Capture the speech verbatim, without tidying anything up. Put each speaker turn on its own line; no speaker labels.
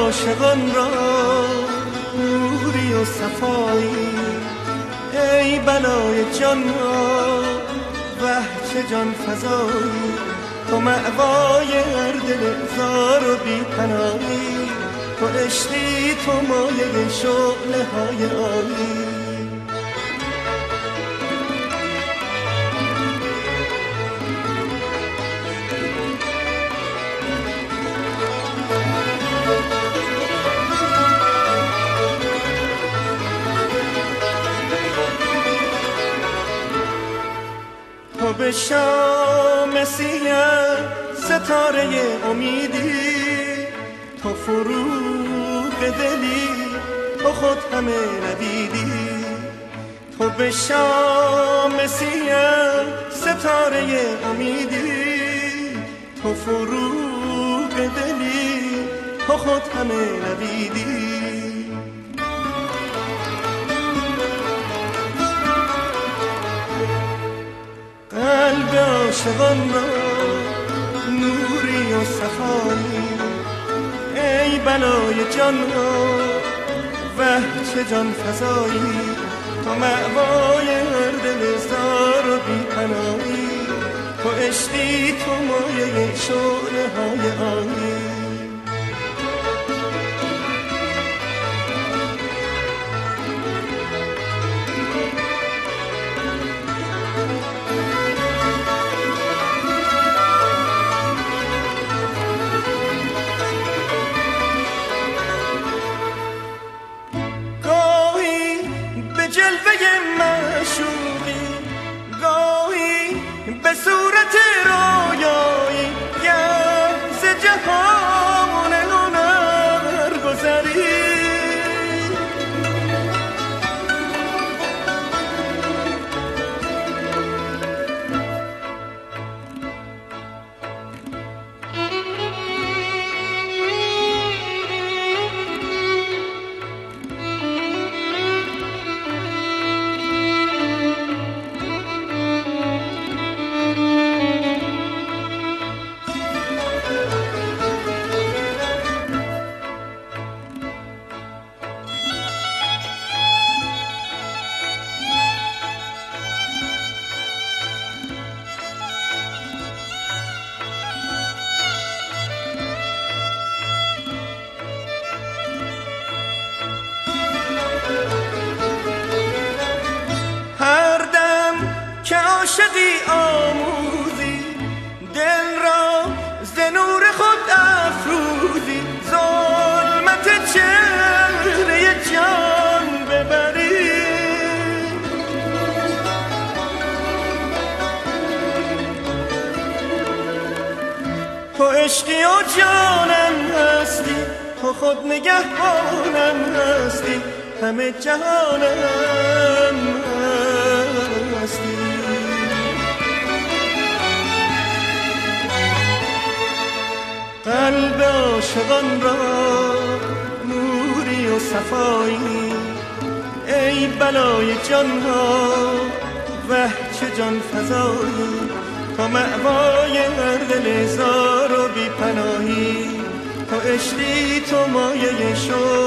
عاشقان را نوری و صفایی، ای بلای جان را وه چه جان فزایی، تو مأوای هر دل زار و بی پناهی، تو عشقی تو مایه شعله های عالی. تو به شام سیاه ستاره امیدی، تو فروغ دلی تو خود همه ندیدی. تو به شام سیاه ستاره امیدی، تو فروغ دلی تو خود همه ندیدی. قلب عاشقان را نوری و صفایی، ای بلای جان را وه چه جان فزایی، تو مأوای هر دل زار و بی پناهی، تو عشقی تو مایه شعله های عالی. به صورت رویایی گر ز جهان هنر گذری، عاشقی آموزی دل را ز نور خود افروزی، ظلمت چهره جان ببری. تو عشقی و جانم هستی، تو خود نگهبانم هستی، همه جهانم هستی. قلب عاشقان را نوری و صفایی، ای بلای جان ها وه چه جان فزایی، تو مأوای هر دل زار و بی پناهی، تو عشقی تو مایه شو